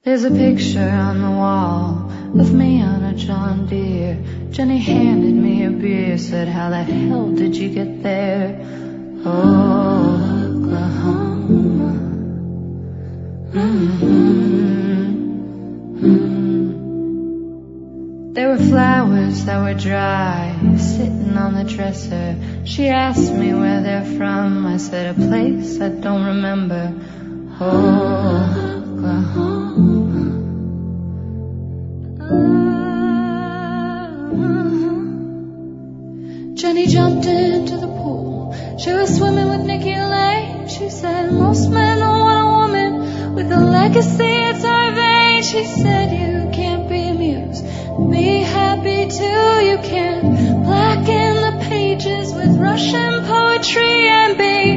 There's a picture on the wall of me on a John Deere. Jenny handed me a beer, said, how the hell did you get there? Oklahoma. There were flowers that were dry, sitting on the dresser. She asked me where they're from. I said, a place I don't remember. Oklahoma. Jenny jumped into the pool. She was swimming with Nikki Lane. She said, most men don't want a woman with a legacy, it's our vein. She said, you can't be amused, be happy too. You can't blacken the pages with Russian poetry and be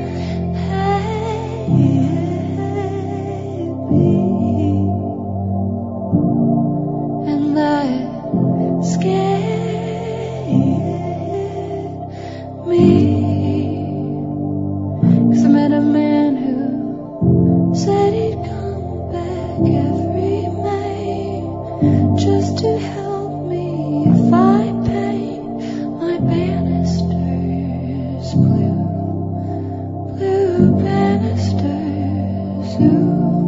happy. And that scared me, 'cause I met a man who said he'd come back every May just to help me if I paint my banisters blue, blue banisters. Who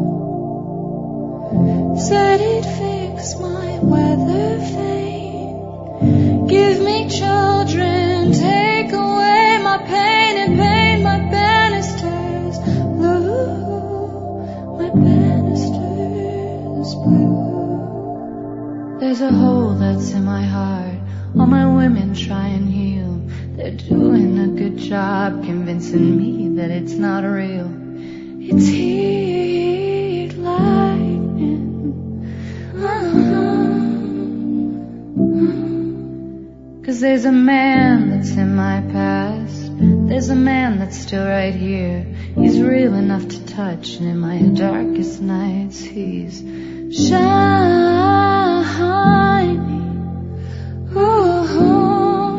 said he'd fix my weather vane, give me children, take away my pain and paint my banisters blue, my banisters blue. There's a hole that's in my heart, all my women try and heal. They're doing a good job convincing me that it's not real. It's heat lightning. 'Cause there's a man that's in my past, there's a man that's still right here. He's real enough to touch, and in my darkest nights he's shining. Ooh.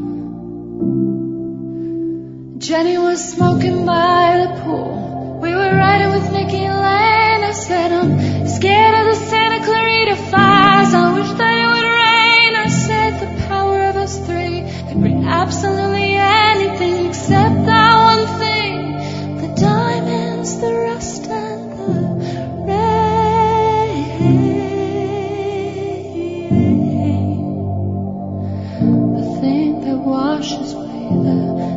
Jenny was smoking by the pool. We were riding with Nikki Lane. I said, I'm scared of the Santa Clarita fires. I wish that it would rain. I said, the power of us three could bring absolutely anything except that one thing. The diamonds, the rust, and the rain. The thing that washes away the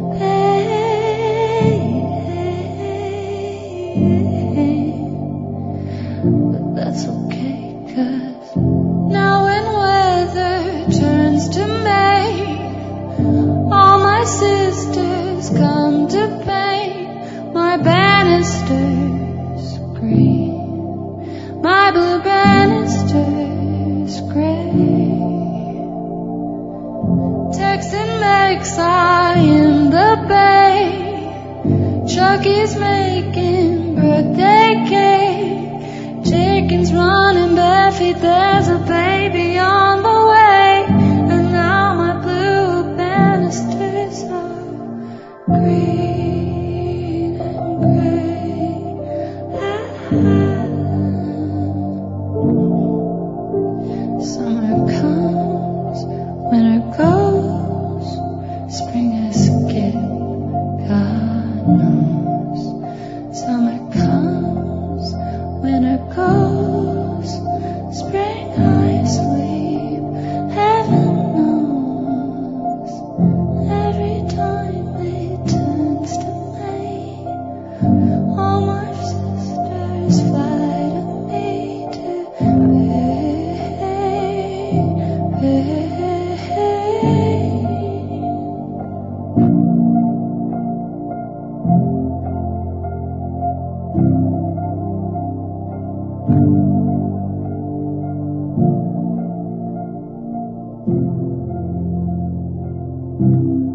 pain. But that's okay, 'cause now when weather turns to May, all my sisters come to paint my banisters green, my blue banisters gray. Texan makes eye in the bay. Chucky's making birthday cake. Chicken's running bare feet. There's a baby on the way. And now my blue banisters are green and gray. Summer comes, winter goes, spring has skipped, God knows. Summer comes, winter goes, spring I sleep, heaven knows. Every time it turns to May, all my sisters fly to me to pay.